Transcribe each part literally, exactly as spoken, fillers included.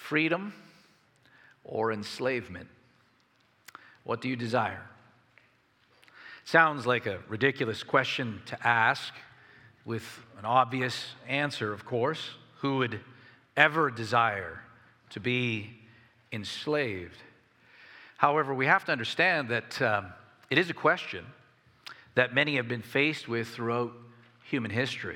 Freedom or enslavement? What do you desire? Sounds like a ridiculous question to ask, with an obvious answer, of course. Who would ever desire to be enslaved? However, we have to understand that um, it is a question that many have been faced with throughout human history.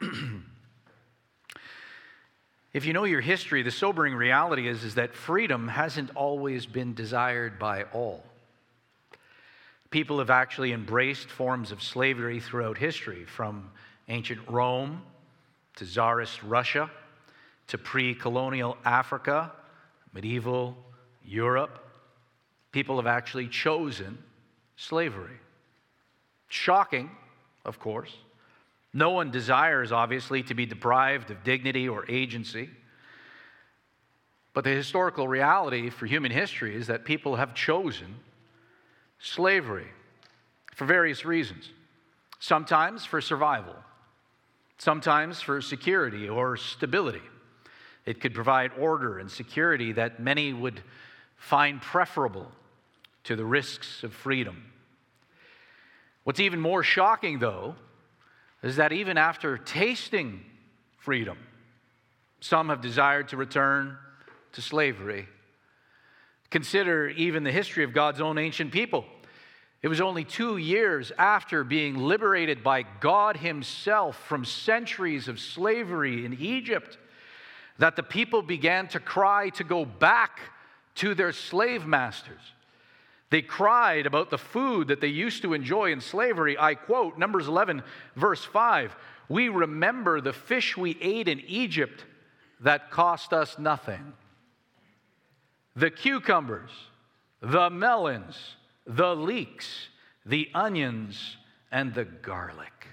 If you know your history, the sobering reality is, is that freedom hasn't always been desired by all. People have actually embraced forms of slavery throughout history, from ancient Rome to Tsarist Russia to pre-colonial Africa, medieval Europe. People have actually chosen slavery. Shocking, of course. No one desires, obviously, to be deprived of dignity or agency. But the historical reality for human history is that people have chosen slavery for various reasons. Sometimes for survival. Sometimes for security or stability. It could provide order and security that many would find preferable to the risks of freedom. What's even more shocking, though, is that even after tasting freedom, some have desired to return to slavery. Consider even the history of God's own ancient people. It was only two years after being liberated by God Himself from centuries of slavery in Egypt that the people began to cry to go back to their slave masters. They cried about the food that they used to enjoy in slavery. I quote Numbers eleven, verse five. "We remember the fish we ate in Egypt that cost us nothing. The cucumbers, the melons, the leeks, the onions, and the garlic."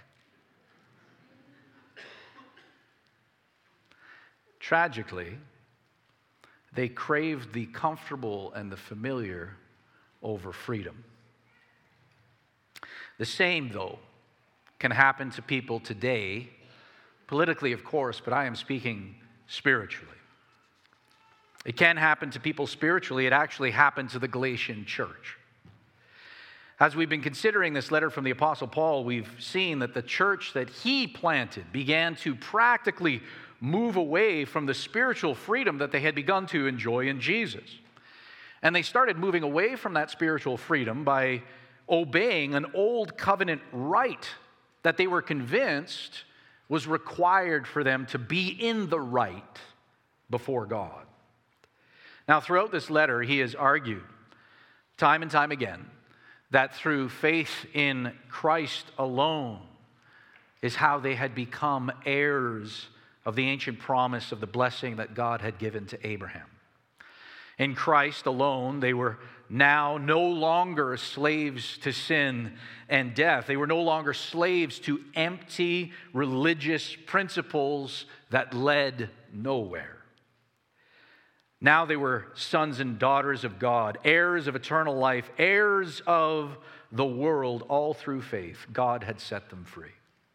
Tragically, they craved the comfortable and the familiar over freedom. The same, though, can happen to people today, politically, of course, but I am speaking spiritually. It can happen to people spiritually. It actually happened to the Galatian church. As we've been considering this letter from the Apostle Paul, we've seen that the church that he planted began to practically move away from the spiritual freedom that they had begun to enjoy in Jesus. And they started moving away from that spiritual freedom by obeying an old covenant rite that they were convinced was required for them to be in the right before God. Now, throughout this letter, he has argued time and time again that through faith in Christ alone is how they had become heirs of the ancient promise of the blessing that God had given to Abraham. In Christ alone, they were now no longer slaves to sin and death. They were no longer slaves to empty religious principles that led nowhere. Now they were sons and daughters of God, heirs of eternal life, heirs of the world, all through faith. God had set them free.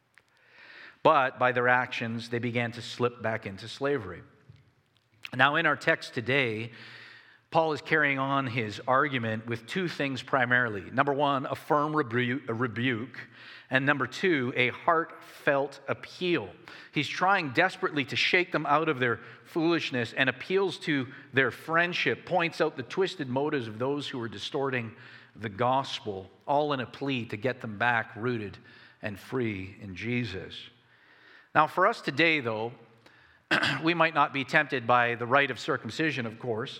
But by their actions, they began to slip back into slavery. Now, in our text today, Paul is carrying on his argument with two things primarily. Number one, a firm rebu- a rebuke, and number two, a heartfelt appeal. He's trying desperately to shake them out of their foolishness and appeals to their friendship, points out the twisted motives of those who are distorting the gospel, all in a plea to get them back rooted and free in Jesus. Now, for us today, though, we might not be tempted by the rite of circumcision, of course.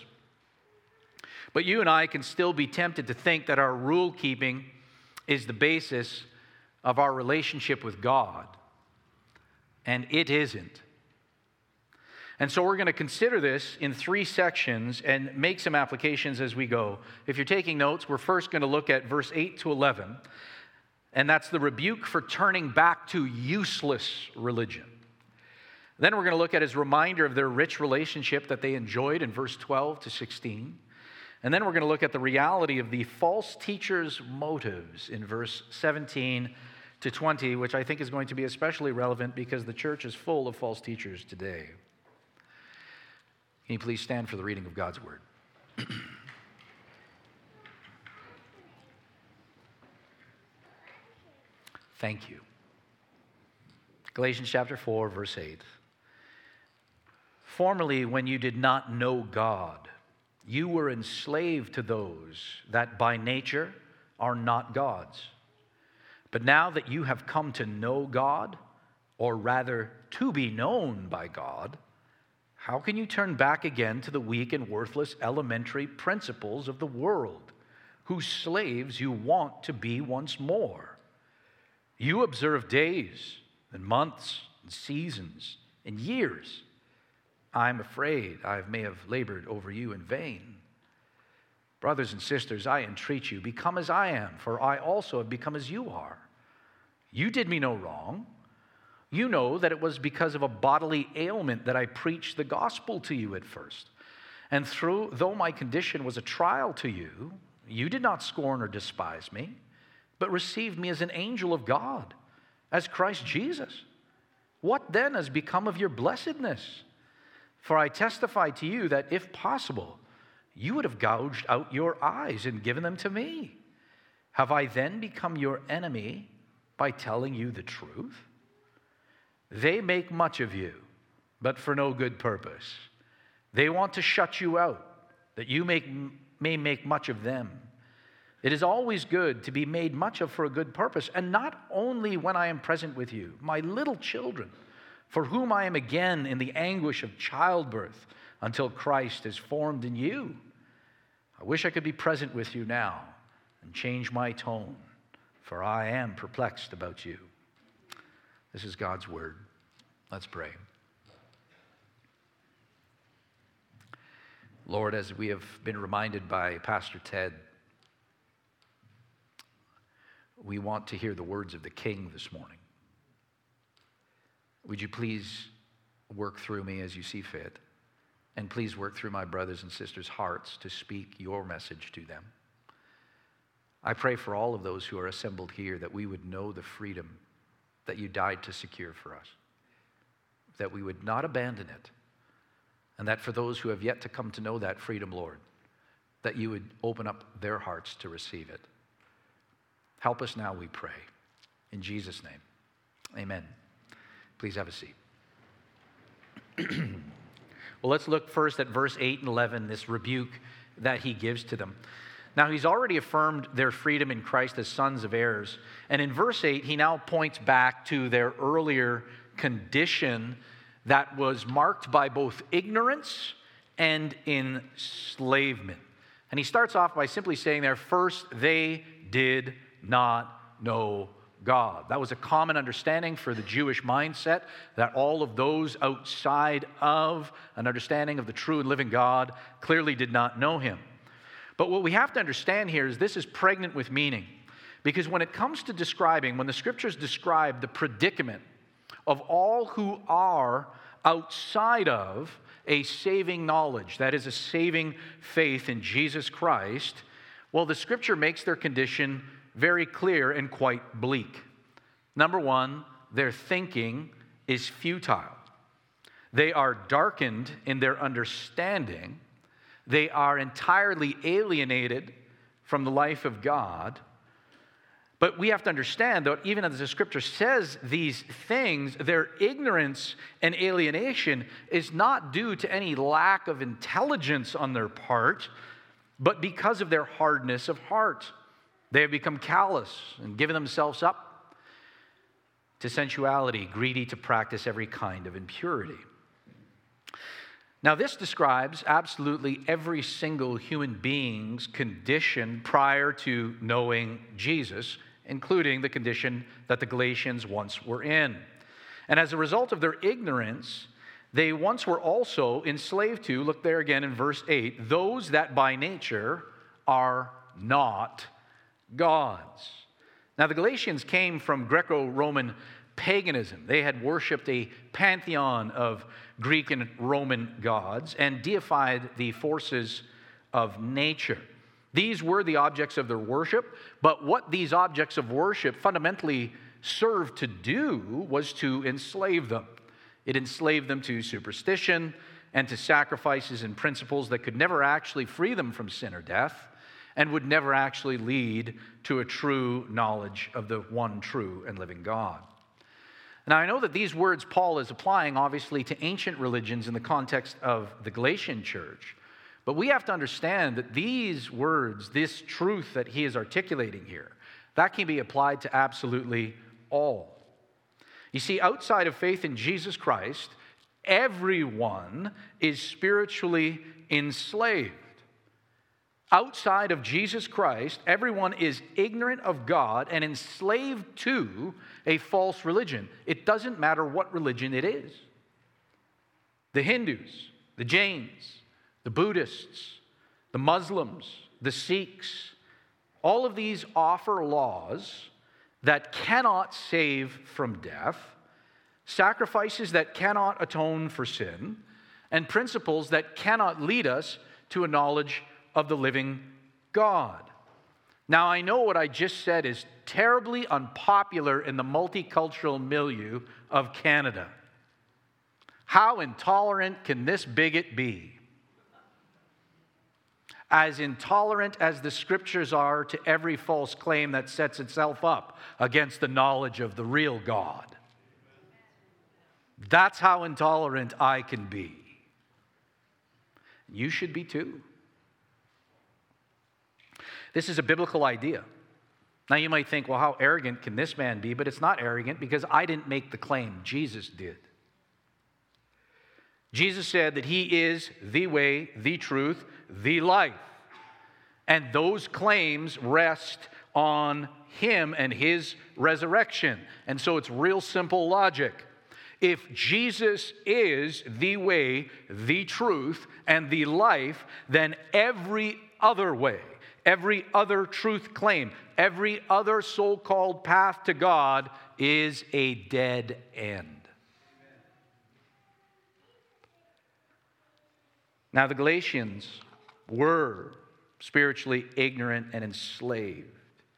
But you and I can still be tempted to think that our rule keeping is the basis of our relationship with God. And it isn't. And so we're going to consider this in three sections and make some applications as we go. If you're taking notes, we're first going to look at verse eight to eleven. And that's the rebuke for turning back to useless religion. Then we're going to look at his reminder of their rich relationship that they enjoyed in verse twelve to sixteen. And then we're going to look at the reality of the false teachers' motives in verse seventeen to twenty, which I think is going to be especially relevant because the church is full of false teachers today. Can you please stand for the reading of God's word? Thank you. Galatians chapter four, verse eight. Formerly, when you did not know God, you were enslaved to those that by nature are not God's. But now that you have come to know God, or rather to be known by God, how can you turn back again to the weak and worthless elementary principles of the world, whose slaves you want to be once more? You observe days and months and seasons and years. I'm afraid I may have labored over you in vain. Brothers and sisters, I entreat you, become as I am, for I also have become as you are. You did me no wrong. You know that it was because of a bodily ailment that I preached the gospel to you at first. And through, though my condition was a trial to you, you did not scorn or despise me, but received me as an angel of God, as Christ Jesus. What then has become of your blessedness? For I testify to you that if possible, you would have gouged out your eyes and given them to me. Have I then become your enemy by telling you the truth? They make much of you, but for no good purpose. They want to shut you out, that you make, may make much of them. It is always good to be made much of for a good purpose, and not only when I am present with you, my little children, for whom I am again in the anguish of childbirth until Christ is formed in you. I wish I could be present with you now and change my tone, for I am perplexed about you. This is God's word. Let's pray. Lord, as we have been reminded by Pastor Ted, we want to hear the words of the King this morning. Would you please work through me as you see fit, and please work through my brothers and sisters' hearts to speak your message to them. I pray for all of those who are assembled here that we would know the freedom that you died to secure for us, that we would not abandon it, and that for those who have yet to come to know that freedom, Lord, that you would open up their hearts to receive it. Help us now, we pray. In Jesus' name, amen. Please have a seat. Well, let's look first at verse eight and eleven, this rebuke that he gives to them. Now, he's already affirmed their freedom in Christ as sons of heirs. And in verse eight, he now points back to their earlier condition that was marked by both ignorance and enslavement. And he starts off by simply saying there, first, they did not know God. That was a common understanding for the Jewish mindset, that all of those outside of an understanding of the true and living God clearly did not know him. But what we have to understand here is this is pregnant with meaning. Because when it comes to describing, when the scriptures describe the predicament of all who are outside of a saving knowledge, that is a saving faith in Jesus Christ, well, the scripture makes their condition very clear and quite bleak. Number one, their thinking is futile. They are darkened in their understanding. They are entirely alienated from the life of God. But we have to understand that even as the scripture says these things, their ignorance and alienation is not due to any lack of intelligence on their part, but because of their hardness of heart. They have become callous and given themselves up to sensuality, greedy to practice every kind of impurity. Now, this describes absolutely every single human being's condition prior to knowing Jesus, including the condition that the Galatians once were in. And as a result of their ignorance, they once were also enslaved to, look there again in verse eight, those that by nature are not gods. Now, the Galatians came from Greco-Roman paganism. They had worshipped a pantheon of Greek and Roman gods and deified the forces of nature. These were the objects of their worship, but what these objects of worship fundamentally served to do was to enslave them. It enslaved them to superstition and to sacrifices and principles that could never actually free them from sin or death, and would never actually lead to a true knowledge of the one true and living God. Now, I know that these words Paul is applying, obviously, to ancient religions in the context of the Galatian church. But we have to understand that these words, this truth that he is articulating here, that can be applied to absolutely all. You see, outside of faith in Jesus Christ, everyone is spiritually enslaved. Outside of Jesus Christ, everyone is ignorant of God and enslaved to a false religion. It doesn't matter what religion it is. The Hindus, the Jains, the Buddhists, the Muslims, the Sikhs, all of these offer laws that cannot save from death, sacrifices that cannot atone for sin, and principles that cannot lead us to a knowledge of the living God. Now, I know what I just said is terribly unpopular in the multicultural milieu of Canada. How intolerant can this bigot be? As intolerant as the scriptures are to every false claim that sets itself up against the knowledge of the real God. That's how intolerant I can be. You should be too. This is a biblical idea. Now you might think, well, how arrogant can this man be? But it's not arrogant because I didn't make the claim. Jesus did. Jesus said that he is the way, the truth, the life. And those claims rest on him and his resurrection. And so it's real simple logic. If Jesus is the way, the truth, and the life, then every other way, every other truth claim, every other so-called path to God is a dead end. Now, the Galatians were spiritually ignorant and enslaved.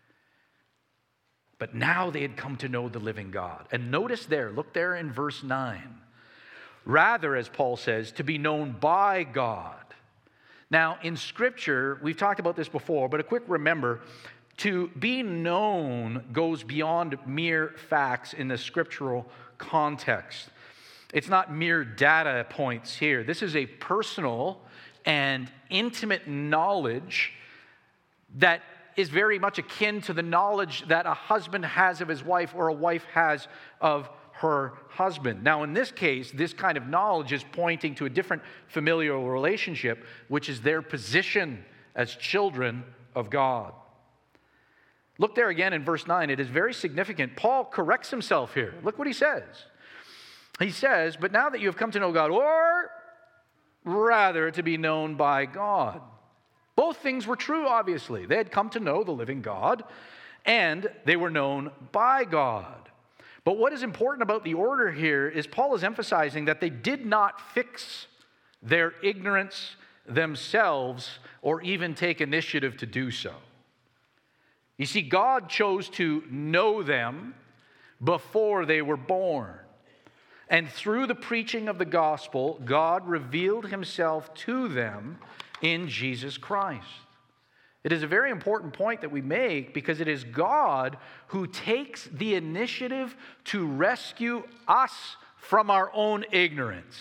But now they had come to know the living God. And notice there, look there in verse nine. Rather, as Paul says, to be known by God. Now, in Scripture, we've talked about this before, but a quick remember, to be known goes beyond mere facts in the scriptural context. It's not mere data points here. This is a personal and intimate knowledge that is very much akin to the knowledge that a husband has of his wife or a wife has of her husband. Now, in this case, this kind of knowledge is pointing to a different familial relationship, which is their position as children of God. Look there again in verse nine. It is very significant. Paul corrects himself here. Look what he says. He says, but now that you have come to know God, or rather to be known by God. Both things were true, obviously. They had come to know the living God, and they were known by God. But what is important about the order here is Paul is emphasizing that they did not fix their ignorance themselves or even take initiative to do so. You see, God chose to know them before they were born. And through the preaching of the gospel, God revealed himself to them in Jesus Christ. It is a very important point that we make because it is God who takes the initiative to rescue us from our own ignorance.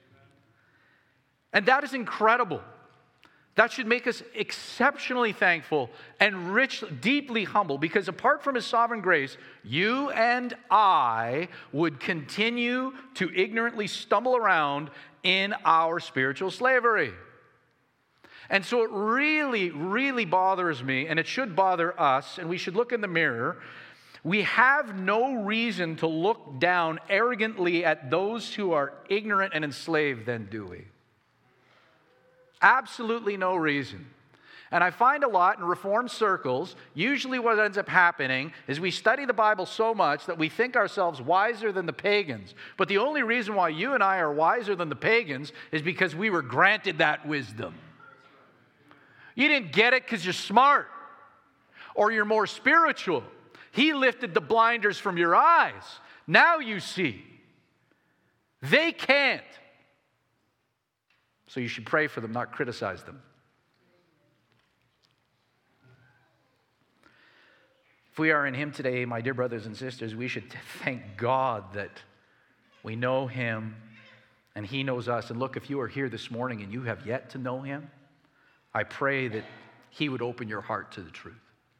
And that is incredible. That should make us exceptionally thankful and rich, deeply humble, because apart from his sovereign grace, you and I would continue to ignorantly stumble around in our spiritual slavery. And so it really, really bothers me, and it should bother us, and we should look in the mirror. We have no reason to look down arrogantly at those who are ignorant and enslaved, then, do we? Absolutely no reason. And I find a lot in Reformed circles, usually what ends up happening is we study the Bible so much that we think ourselves wiser than the pagans. But the only reason why you and I are wiser than the pagans is because we were granted that wisdom. You didn't get it because you're smart or you're more spiritual. He lifted the blinders from your eyes. Now you see. They can't. So you should pray for them, not criticize them. If we are in him today, my dear brothers and sisters, we should thank God that we know him and he knows us. And look, if you are here this morning and you have yet to know him, I pray that he would open your heart to the truth.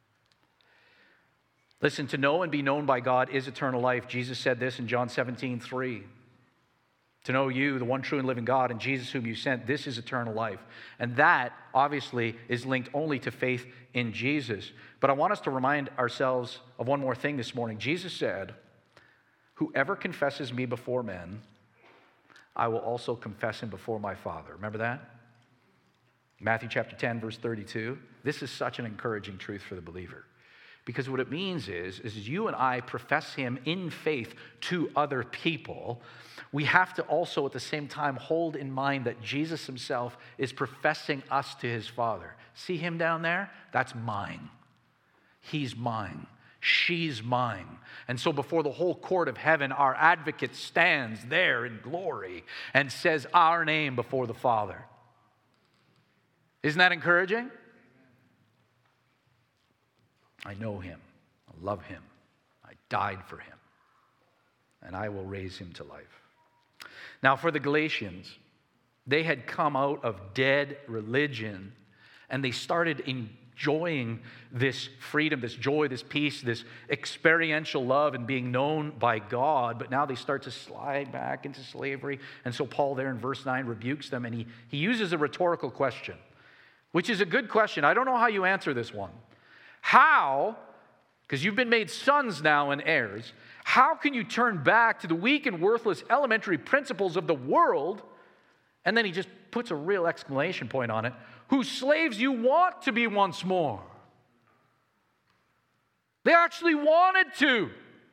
Listen, to know and be known by God is eternal life. Jesus said this in John seventeen three. To know you, the one true and living God, and Jesus whom you sent, this is eternal life. And that, obviously, is linked only to faith in Jesus. But I want us to remind ourselves of one more thing this morning. Jesus said, whoever confesses me before men, I will also confess him before my Father. Remember that? Matthew chapter ten, verse thirty-two. This is such an encouraging truth for the believer. Because what it means is, is you and I profess him in faith to other people. We have to also at the same time hold in mind that Jesus himself is professing us to his Father. See him down there? That's mine. He's mine. She's mine. And so before the whole court of heaven, our advocate stands there in glory and says our name before the Father. Isn't that encouraging? I know him. I love him. I died for him. And I will raise him to life. Now, for the Galatians, they had come out of dead religion and they started enjoying this freedom, this joy, this peace, this experiential love and being known by God. But now they start to slide back into slavery. And so Paul there in verse nine rebukes them and he, he uses a rhetorical question, which is a good question. I don't know how you answer this one. How, because you've been made sons now and heirs, how can you turn back to the weak and worthless elementary principles of the world? And then he just puts a real exclamation point on it. Whose slaves you want to be once more. They actually wanted to.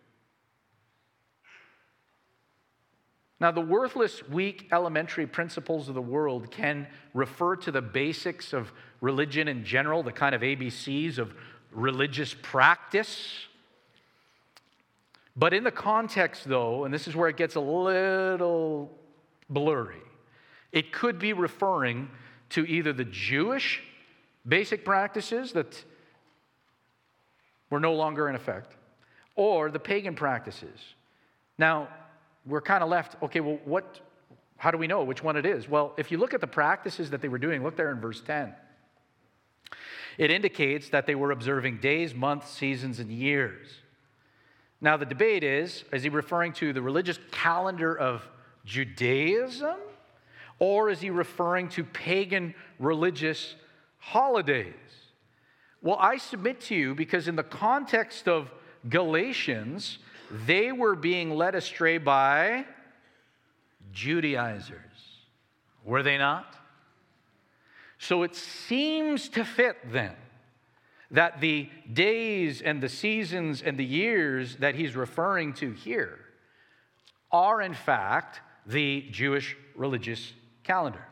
Now, the worthless, weak, elementary principles of the world can refer to the basics of religion in general, the kind of A B Cs of religious practice. But in the context, though, and this is where it gets a little blurry, it could be referring to either the Jewish basic practices that were no longer in effect, or the pagan practices. Now, we're kind of left, okay, well, what, how do we know which one it is? Well, if you look at the practices that they were doing, look there in verse ten. It indicates that they were observing days, months, seasons, and years. Now, the debate is, is he referring to the religious calendar of Judaism, or is he referring to pagan religious holidays? Well, I submit to you, because in the context of Galatians, they were being led astray by Judaizers. Were they not? So it seems to fit then that the days and the seasons and the years that he's referring to here are in fact the Jewish religious calendar.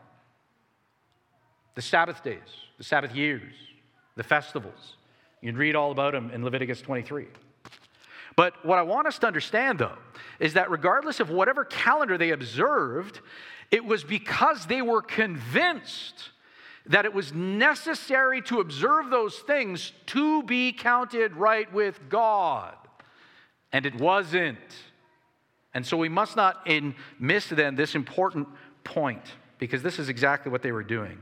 The Sabbath days, the Sabbath years, the festivals. You can read all about them in Leviticus twenty-three. But what I want us to understand, though, is that regardless of whatever calendar they observed, it was because they were convinced that it was necessary to observe those things to be counted right with God. And it wasn't. And so we must not in miss then this important point, because this is exactly what they were doing.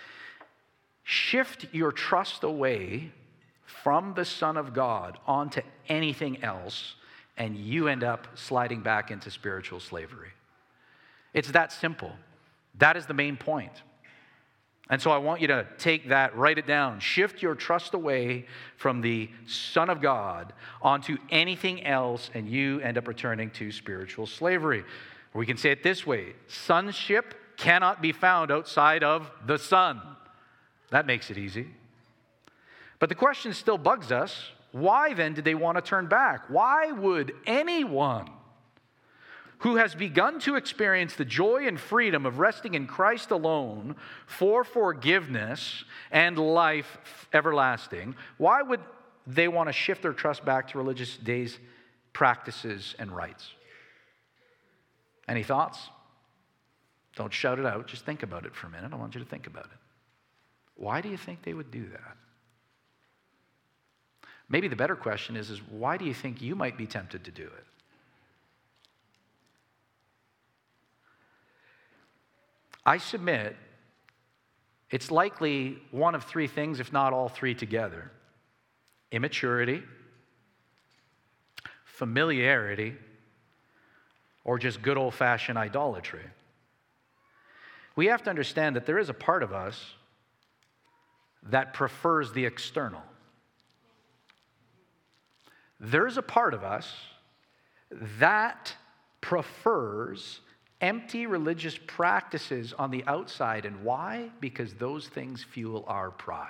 Shift your trust away from the Son of God onto anything else, and you end up sliding back into spiritual slavery. It's that simple. That is the main point. And so I want you to take that, write it down. Shift your trust away from the Son of God onto anything else, and you end up returning to spiritual slavery. Or we can say it this way: sonship cannot be found outside of the Son. That makes it easy. But the question still bugs us. Why then did they want to turn back? Why would anyone who has begun to experience the joy and freedom of resting in Christ alone for forgiveness and life everlasting, why would they want to shift their trust back to religious days, practices, and rites? Any thoughts? Don't shout it out. Just think about it for a minute. I want you to think about it. Why do you think they would do that? Maybe the better question is, is why do you think you might be tempted to do it? I submit it's likely one of three things, if not all three together. Immaturity, familiarity, or just good old-fashioned idolatry. We have to understand that there is a part of us that prefers the external. There's a part of us that prefers empty religious practices on the outside. And why? Because those things fuel our pride.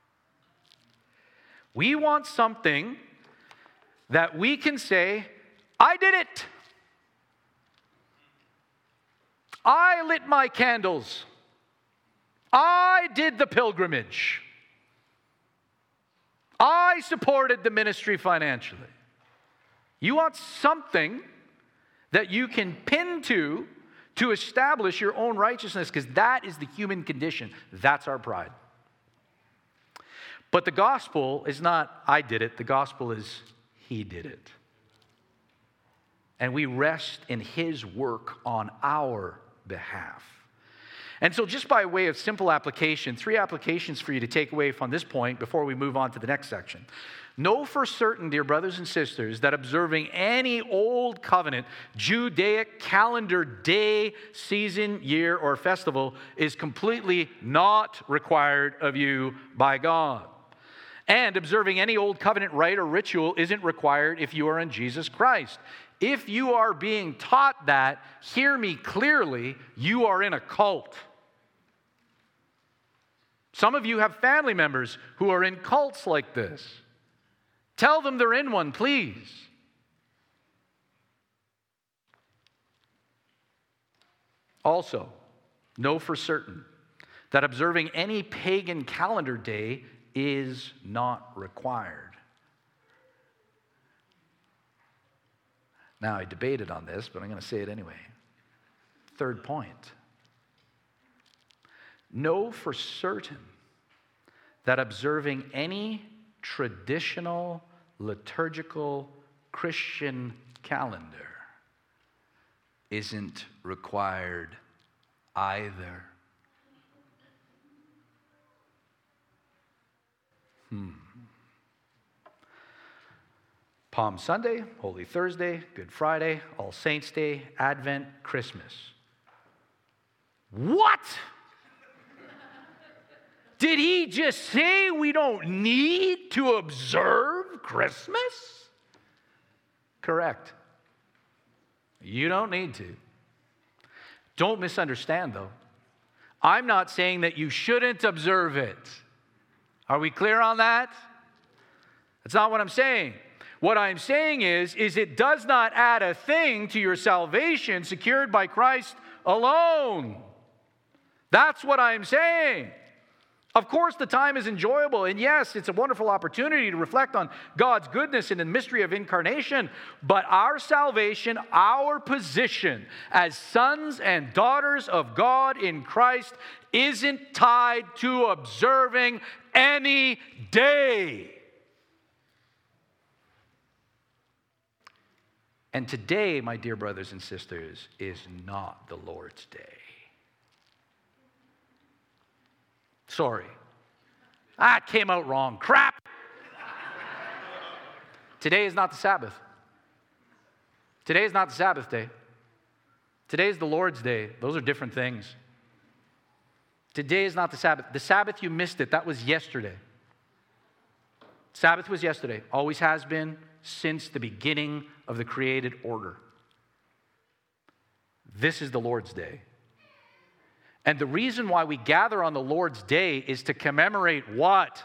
We want something that we can say, I did it. I lit my candles. I did the pilgrimage. I supported the ministry financially. You want something that you can pin to to establish your own righteousness, because that is the human condition. That's our pride. But the gospel is not, I did it. The gospel is, he did it. And we rest in his work on our behalf. And so just by way of simple application, three applications for you to take away from this point before we move on to the next section. Know for certain, dear brothers and sisters, that observing any old covenant, Judaic calendar day, season, year, or festival is completely not required of you by God. And observing any old covenant rite or ritual isn't required if you are in Jesus Christ. If you are being taught that, hear me clearly, you are in a cult. Some of you have family members who are in cults like this. Tell them they're in one, please. Also, know for certain that observing any pagan calendar day is not required. Now, I debated on this, but I'm going to say it anyway. Third point. Know for certain that observing any traditional, liturgical Christian calendar isn't required either. Hmm. Palm Sunday, Holy Thursday, Good Friday, All Saints' Day, Advent, Christmas. What? Did he just say we don't need to observe Christmas? Correct. You don't need to. Don't misunderstand, though. I'm not saying that you shouldn't observe it. Are we clear on that? That's not what I'm saying. What I'm saying is, is it does not add a thing to your salvation secured by Christ alone. That's what I'm saying. Of course, the time is enjoyable, and yes, it's a wonderful opportunity to reflect on God's goodness and the mystery of incarnation, but our salvation, our position as sons and daughters of God in Christ isn't tied to observing any day. And today, my dear brothers and sisters, is not the Lord's day. Sorry. Ah, it came out wrong. Crap. Today is not the Sabbath. Today is not the Sabbath day. Today is the Lord's day. Those are different things. Today is not the Sabbath. The Sabbath, you missed it. That was yesterday. Sabbath was yesterday. Always has been since the beginning of the created order. This is the Lord's day. And the reason why we gather on the Lord's day is to commemorate what?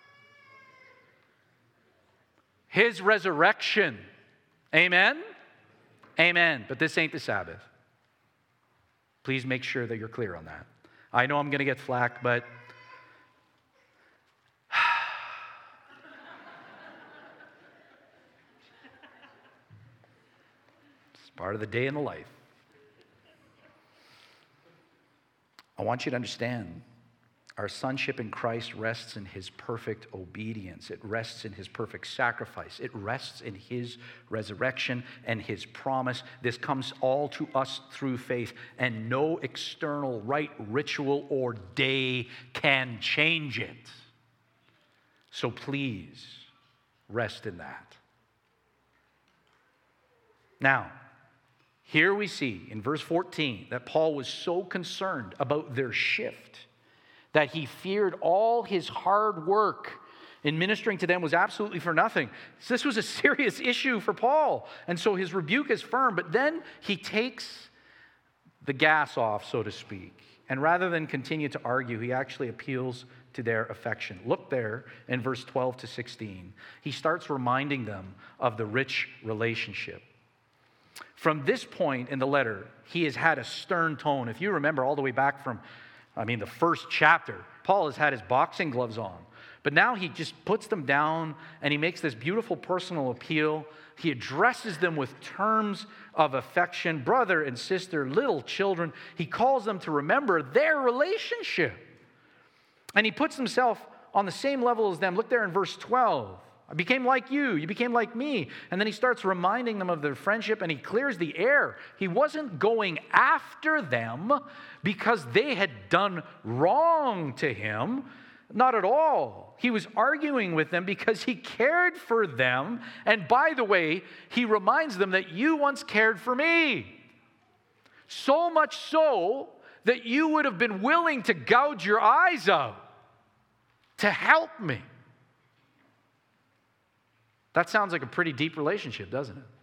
His resurrection. Amen? Amen. But this ain't the Sabbath. Please make sure that you're clear on that. I know I'm going to get flack, but it's part of the day in the life. I want you to understand, our sonship in Christ rests in his perfect obedience. It rests in his perfect sacrifice. It rests in his resurrection and his promise. This comes all to us through faith, and no external rite, ritual, or day can change it. So please, rest in that. Now, here we see in verse fourteen that Paul was so concerned about their shift that he feared all his hard work in ministering to them was absolutely for nothing. So this was a serious issue for Paul. And so his rebuke is firm, but then he takes the gas off, so to speak. And rather than continue to argue, he actually appeals to their affection. Look there in verse twelve to sixteen. He starts reminding them of the rich relationship. From this point in the letter, he has had a stern tone. If you remember all the way back from I mean, the first chapter, Paul has had his boxing gloves on. But now he just puts them down and he makes this beautiful personal appeal. He addresses them with terms of affection, brother and sister, little children. He calls them to remember their relationship. And he puts himself on the same level as them. Look there in verse twelve. I became like you, you became like me. And then he starts reminding them of their friendship and he clears the air. He wasn't going after them because they had done wrong to him. Not at all. He was arguing with them because he cared for them. And by the way, he reminds them that you once cared for me. So much so that you would have been willing to gouge your eyes out to help me. That sounds like a pretty deep relationship, doesn't it?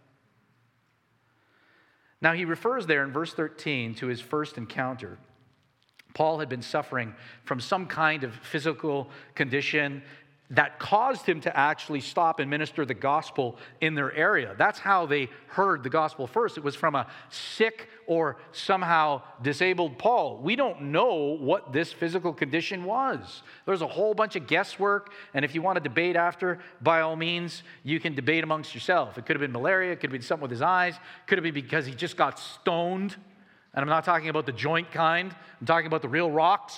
Now, he refers there in verse thirteen to his first encounter. Paul had been suffering from some kind of physical condition that caused him to actually stop and minister the gospel in their area. That's how they heard the gospel first. It was from a sick or somehow disabled Paul. We don't know what this physical condition was. There's a whole bunch of guesswork, and if you want to debate after, by all means, you can debate amongst yourself. It could have been malaria, it could have been something with his eyes, it could have been because he just got stoned. And I'm not talking about the joint kind, I'm talking about the real rocks.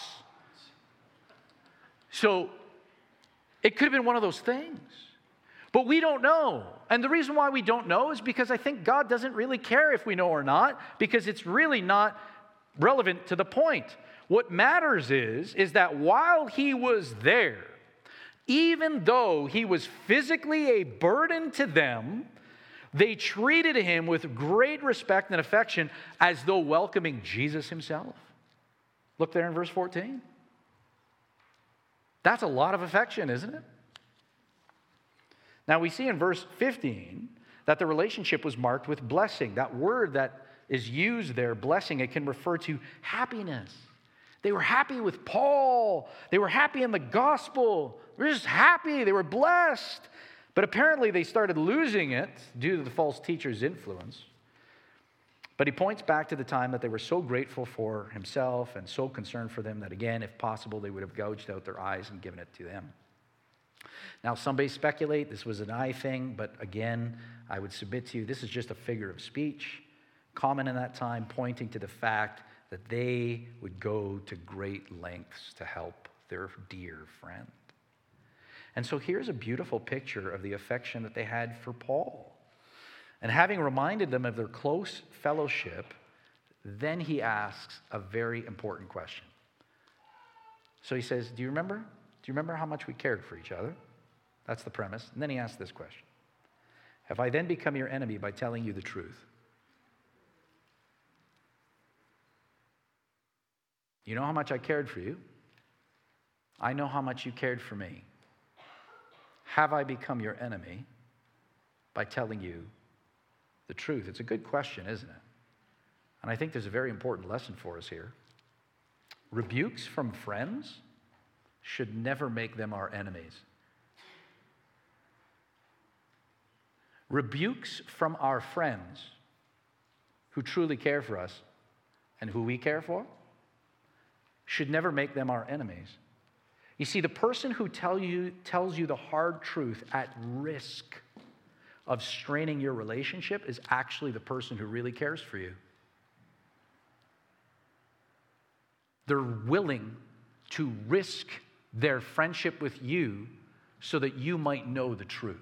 So, it could have been one of those things. But we don't know. And the reason why we don't know is because I think God doesn't really care if we know or not, because it's really not relevant to the point. What matters is, is that while he was there, even though he was physically a burden to them, they treated him with great respect and affection as though welcoming Jesus himself. Look there in verse fourteen. That's a lot of affection, isn't it? Now we see in verse fifteen that the relationship was marked with blessing. That word that is used there, blessing, it can refer to happiness. They were happy with Paul. They were happy in the gospel. They were just happy. They were blessed. But apparently they started losing it due to the false teacher's influence. But he points back to the time that they were so grateful for himself and so concerned for them that, again, if possible, they would have gouged out their eyes and given it to them. Now, some may speculate this was an eye thing, but again, I would submit to you, this is just a figure of speech, common in that time, pointing to the fact that they would go to great lengths to help their dear friend. And so here's a beautiful picture of the affection that they had for Paul. And having reminded them of their close fellowship, then he asks a very important question. So he says, do you remember? Do you remember how much we cared for each other? That's the premise. And then he asks this question. Have I then become your enemy by telling you the truth? You know how much I cared for you. I know how much you cared for me. Have I become your enemy by telling you the truth? It's a good question, isn't it? And I think there's a very important lesson for us here. Rebukes from friends should never make them our enemies. Rebukes from our friends who truly care for us and who we care for should never make them our enemies. You see, the person who tell you, tells you the hard truth at risk of straining your relationship is actually the person who really cares for you. they're willing to risk their friendship with you so that you might know the truth.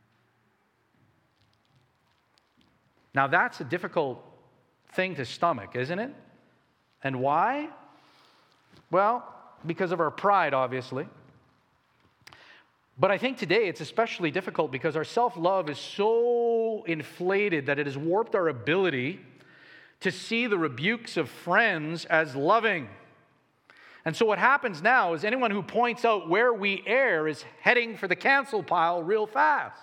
Now, that's a difficult thing to stomach, isn't it? And why? Well, because of our pride, obviously. But I think today it's especially difficult because our self-love is so inflated that it has warped our ability to see the rebukes of friends as loving. And so what happens now is anyone who points out where we err is heading for the cancel pile real fast.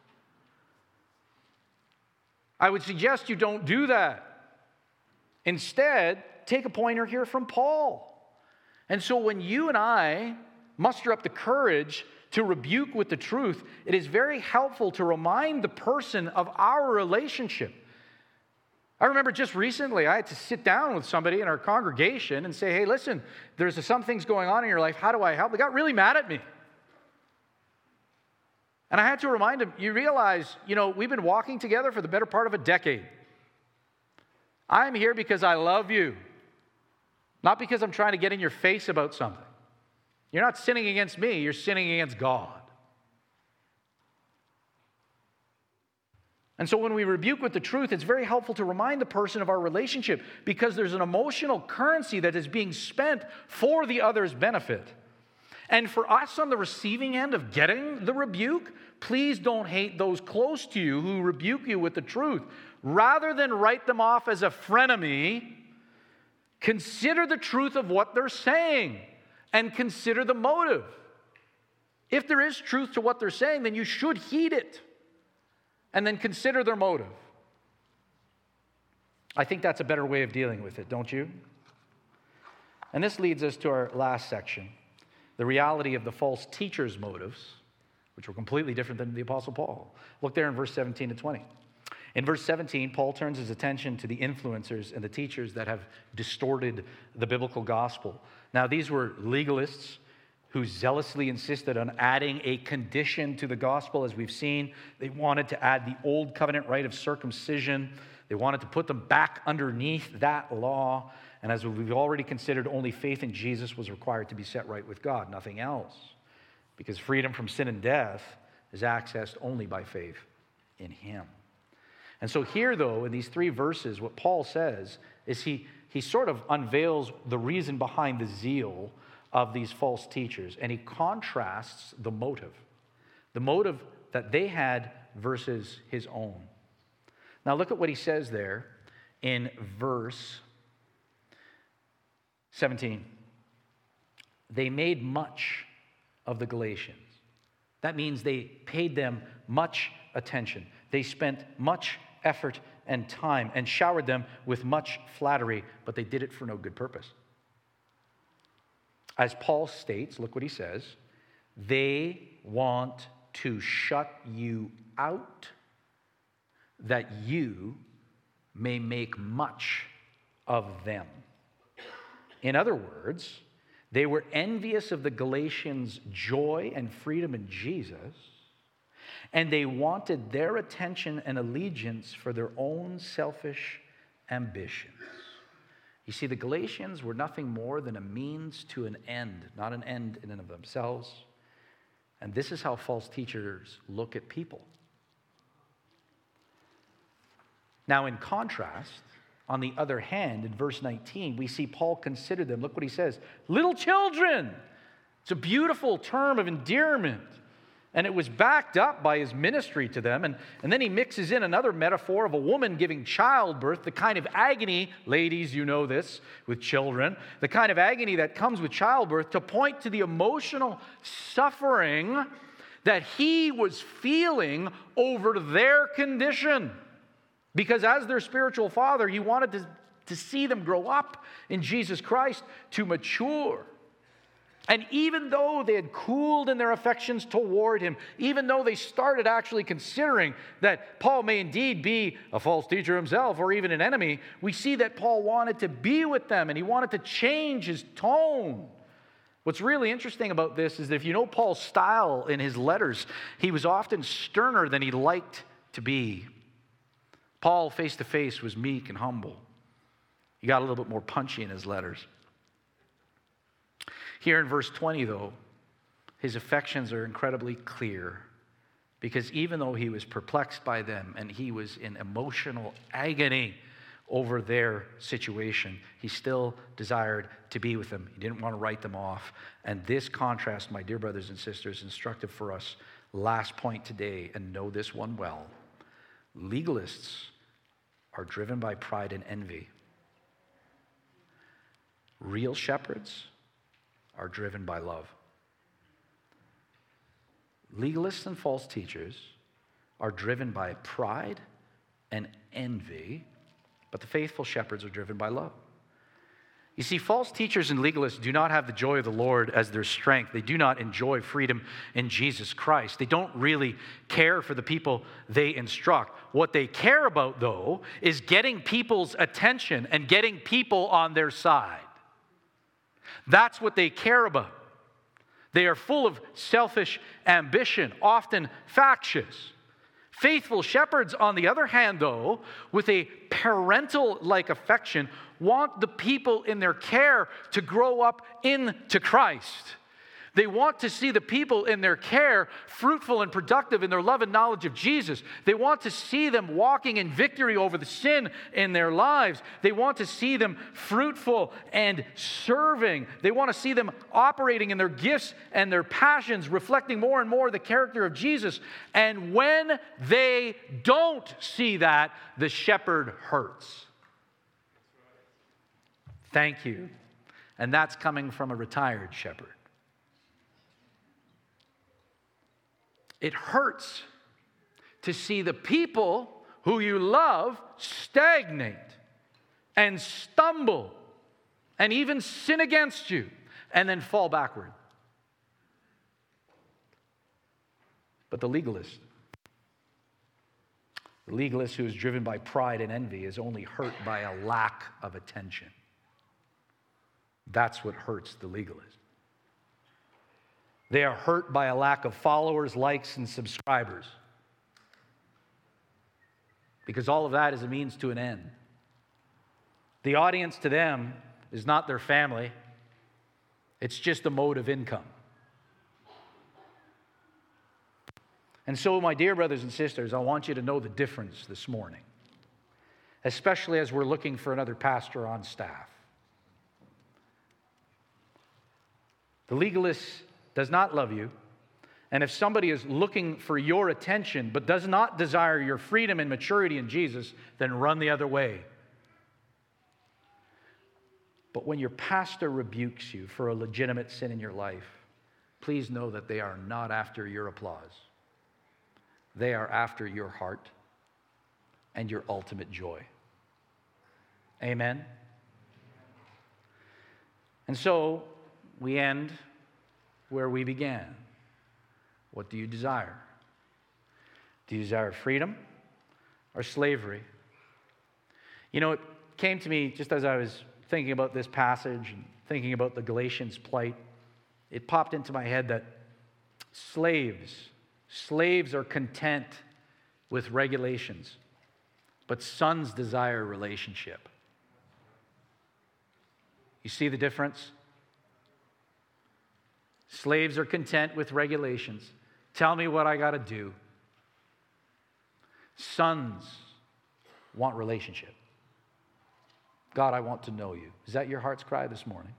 I would suggest you don't do that. Instead, take a pointer here from Paul. And so when you and I muster up the courage to rebuke with the truth, it is very helpful to remind the person of our relationship. I remember just recently I had to sit down with somebody in our congregation and say, hey, listen, there's some things going on in your life. How do I help? They got really mad at me. And I had to remind them, you realize, you know, we've been walking together for the better part of a decade. I'm here because I love you, not because I'm trying to get in your face about something. You're not sinning against me, you're sinning against God. And so when we rebuke with the truth, it's very helpful to remind the person of our relationship because there's an emotional currency that is being spent for the other's benefit. And for us on the receiving end of getting the rebuke, please don't hate those close to you who rebuke you with the truth. Rather than write them off as a frenemy, consider the truth of what they're saying and consider the motive. If there is truth to what they're saying, then you should heed it. And then consider their motive. I think that's a better way of dealing with it, don't you? And this leads us to our last section, the reality of the false teacher's motives, which were completely different than the Apostle Paul. Look there in verse seventeen to twenty. In verse seventeen, Paul turns his attention to the influencers and the teachers that have distorted the biblical gospel. Now, these were legalists who zealously insisted on adding a condition to the gospel, as we've seen. They wanted to add the old covenant rite of circumcision. They wanted to put them back underneath that law. And as we've already considered, only faith in Jesus was required to be set right with God, nothing else. Because freedom from sin and death is accessed only by faith in Him. And so here, though, in these three verses, what Paul says is he, he sort of unveils the reason behind the zeal of these false teachers, and he contrasts the motive, the motive that they had versus his own. Now look at what he says there in verse seventeen. They made much of the Galatians. That means they paid them much attention. They spent much effort and time and showered them with much flattery, but they did it for no good purpose. As Paul states, look what he says, they want to shut you out that you may make much of them. In other words, they were envious of the Galatians' joy and freedom in Jesus, and they wanted their attention and allegiance for their own selfish ambitions. You see, the Galatians were nothing more than a means to an end, not an end in and of themselves. And this is how false teachers look at people. Now, in contrast, on the other hand, in verse nineteen, we see Paul consider them. Look what he says, little children. It's a beautiful term of endearment. And it was backed up by his ministry to them. And, and then he mixes in another metaphor of a woman giving childbirth, the kind of agony, ladies, you know this, with children, the kind of agony that comes with childbirth to point to the emotional suffering that he was feeling over their condition. Because as their spiritual father, he wanted to, to see them grow up in Jesus Christ, to mature. And even though they had cooled in their affections toward him, even though they started actually considering that Paul may indeed be a false teacher himself or even an enemy, we see that Paul wanted to be with them and he wanted to change his tone. What's really interesting about this is that if you know Paul's style in his letters, he was often sterner than he liked to be. Paul, face to face, was meek and humble. He got a little bit more punchy in his letters. Here in verse twenty, though, his affections are incredibly clear, because even though he was perplexed by them and he was in emotional agony over their situation, he still desired to be with them. He didn't want to write them off. And this contrast, my dear brothers and sisters, instructive for us. Last point today, and know this one well. Legalists are driven by pride and envy. Real shepherds are driven by love. Legalists and false teachers are driven by pride and envy, but the faithful shepherds are driven by love. You see, false teachers and legalists do not have the joy of the Lord as their strength. They do not enjoy freedom in Jesus Christ. They don't really care for the people they instruct. What they care about, though, is getting people's attention and getting people on their side. That's what they care about. They are full of selfish ambition, often factious. Faithful shepherds, on the other hand, though, with a parental-like affection, want the people in their care to grow up into Christ. They want to see the people in their care fruitful and productive in their love and knowledge of Jesus. They want to see them walking in victory over the sin in their lives. They want to see them fruitful and serving. They want to see them operating in their gifts and their passions, reflecting more and more the character of Jesus. And when they don't see that, the shepherd hurts. Thank you. And that's coming from a retired shepherd. It hurts to see the people who you love stagnate and stumble and even sin against you and then fall backward. But the legalist, the legalist who is driven by pride and envy, is only hurt by a lack of attention. That's what hurts the legalist. They are hurt by a lack of followers, likes, and subscribers. Because all of that is a means to an end. The audience to them is not their family. It's just a mode of income. And so, my dear brothers and sisters, I want you to know the difference this morning, especially as we're looking for another pastor on staff. The legalist does not love you, and if somebody is looking for your attention but does not desire your freedom and maturity in Jesus, then run the other way. But when your pastor rebukes you for a legitimate sin in your life, please know that they are not after your applause. They are after your heart and your ultimate joy. Amen? And so, we end where we began. What do you desire? Do you desire freedom or slavery? You know, it came to me just as I was thinking about this passage and thinking about the Galatians' plight. It popped into my head that slaves, slaves are content with regulations, but sons desire relationship. You see the difference? Slaves are content with regulations. Tell me what I got to do. Sons want relationship. God, I want to know you. Is that your heart's cry this morning?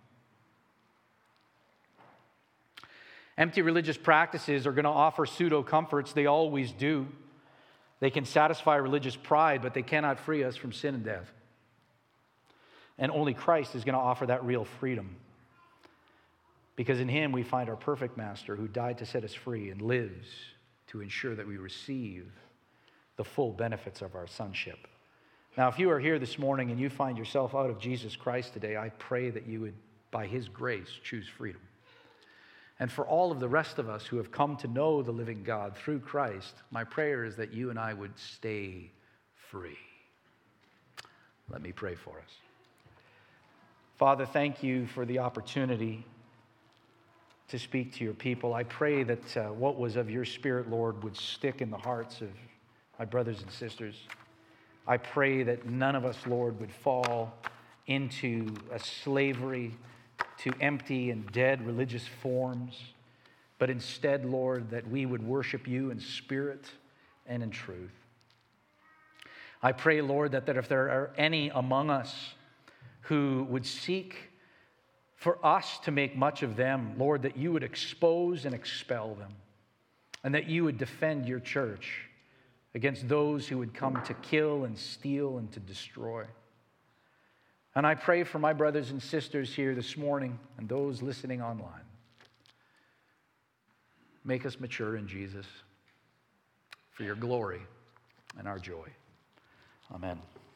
Empty religious practices are going to offer pseudo comforts. They always do. They can satisfy religious pride, but they cannot free us from sin and death. And only Christ is going to offer that real freedom. Because in him we find our perfect master who died to set us free and lives to ensure that we receive the full benefits of our sonship. Now, if you are here this morning and you find yourself out of Jesus Christ today, I pray that you would, by his grace, choose freedom. And for all of the rest of us who have come to know the living God through Christ, my prayer is that you and I would stay free. Let me pray for us. Father, thank you for the opportunity to speak to your people. I pray that uh, what was of your Spirit, Lord, would stick in the hearts of my brothers and sisters. I pray that none of us, Lord, would fall into a slavery to empty and dead religious forms, but instead, Lord, that we would worship you in spirit and in truth. I pray, Lord, that, that if there are any among us who would seek for us to make much of them, Lord, that you would expose and expel them, and that you would defend your church against those who would come to kill and steal and to destroy. And I pray for my brothers and sisters here this morning and those listening online. Make us mature in Jesus for your glory and our joy. Amen.